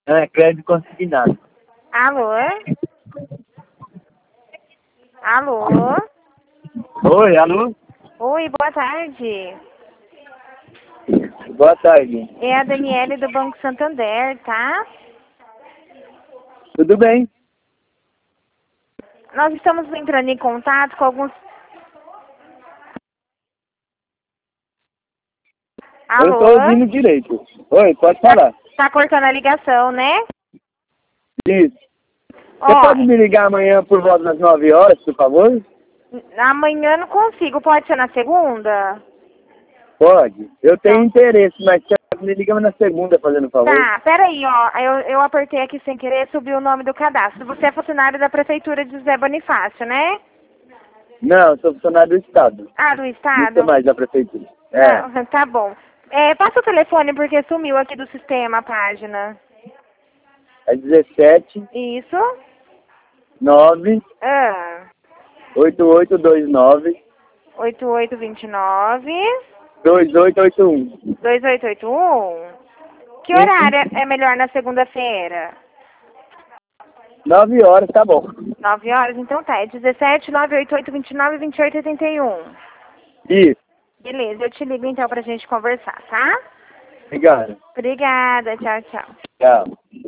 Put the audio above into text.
É, crédito consignado. Alô? Alô? Oi, alô? Oi, boa tarde. Boa tarde. É a Daniele do Banco Santander, tá? Tudo bem? Nós estamos entrando em contato com alguns... Eu tô Alô? ouvindo direito. Oi, pode falar. Tá cortando a ligação, né? Isso. Você Ó, pode me ligar amanhã por volta das 9 horas, por favor? amanhã não consigo, pode ser na segunda? Pode. Eu tenho Então, interesse, mas você me liga na segunda, fazendo favor. tá, peraí, ó, eu apertei aqui sem querer, subiu o nome do cadastro. Você é funcionário da Prefeitura de José Bonifácio, né? Não, eu sou funcionário do Estado. Ah, do Não sou Estado? mais da Prefeitura. É. Não, tá bom. Passa o telefone porque sumiu aqui do sistema a página. É 17 Isso? 9 Ah, 8829 8829 2881. 2881. Que Sim. horário é melhor na segunda-feira? 9 horas, tá bom. 9 horas? Então tá, é 17 988 29 28 81. Isso. Beleza, eu te ligo então pra gente conversar, tá? Obrigado. Obrigada, tchau, tchau. Tchau.